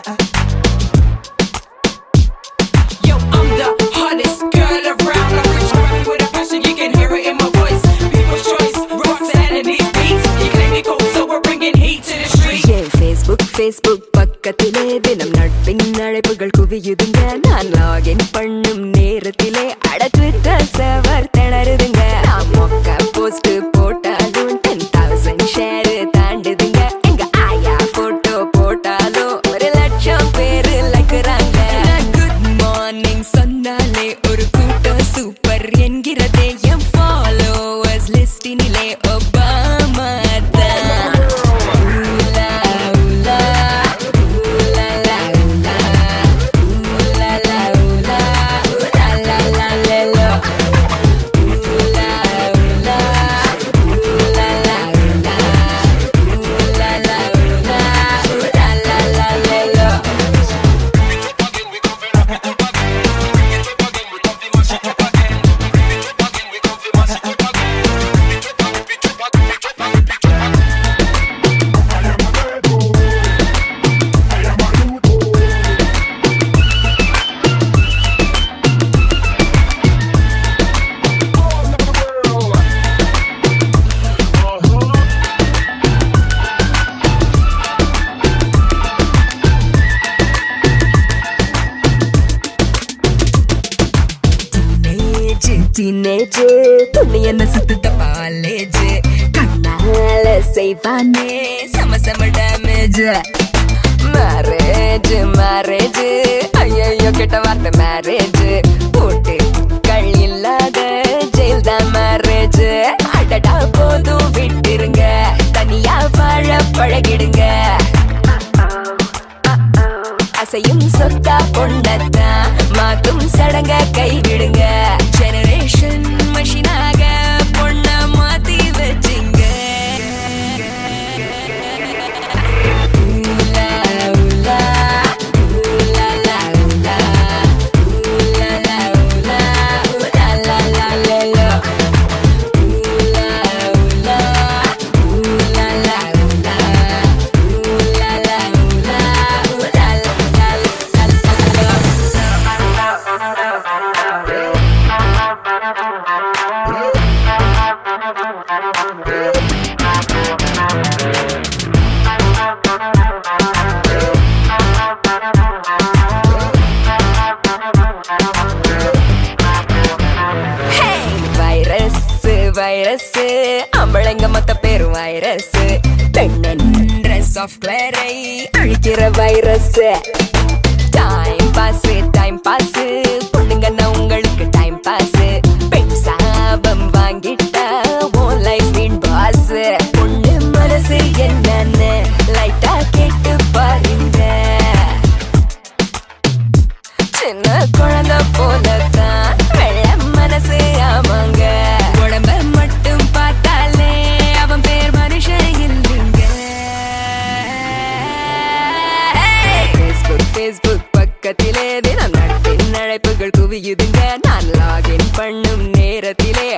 Yo, I'm the hottest girl around. I'm rich, rapping with a passion, you can hear it in my voice. People's choice, Roxanne and these beats. You claim me cold, so we're bringing heat to the street. Facebook பக்கத்திலே தினம் நட்பின் அழைப்புகள் குவியுதுங்க. நான் login பண்ணும் நேரத்திலே அட Twitter server திணறுதுங்க. நான் மொக்க போஸ்ட் போட்டாலும் 10,000 ஷேர் தாண்டுதுங்க. எங்க ஆயா போட்டோ போட்டாலும் 1,00,000 பேரு லைக்குறாங்க. குட் மார்னிங் சொன்னாலே ஒரு கூட்டம் சூப்பர் என்கிறதே. என் ஃபாலோவர்ஸ் லிஸ்டினிலே ஒபாமா தான். டீனேஜ் துணி என்ன சுத்த காலேஜ் கண்ணால செய்வானே சம டேமேஜ். மேரேஜ் ஐயோ கெட்ட வார்த்தை மேரேஜ். போட்டுக்கள் இல்லாத ஜெயில் தான் மேரேஜ். அடடா போதும் விட்டுருங்க, தனியா வாழ பழகிடுங்க. அசையும் சொத்தா பொண்ணத்தான் மாத்தும் சடங்க கைவிடுங்க. ஜெனரேஷன் மஷினாக பொண்ண மாத்தி வச்சிங்க. வைரஸ் அம்பளங்க மொத்த பேரும் வைரஸ். பெண்ணென்ற சாஃப்ட்வேரை அழிக்கிற வைரஸ். டைம் பாஸ் பொண்ணுங்கன்னா உங்களுக்கு டைம் பாஸ். பெண் சாபம் வாங்கிட்டா உன் லைஃப் இன் பாஸ். பொண்ணு மனசு என்னன்னு லைட்டா கேட்டு பாருங்க. சின்ன குழந்தை போலதான் வெள்ள மனசு ஆமாங்க. உடம்ப மட்டும் பார்த்தாலே அவன் பேர் மனுஷன் இல்லைங்க. Facebook பக்கத்திலே தினம் நட்பின் அழைப்புகள் குவியுதுங்க. நான் லாகின் பண்ணும் நேரத்திலே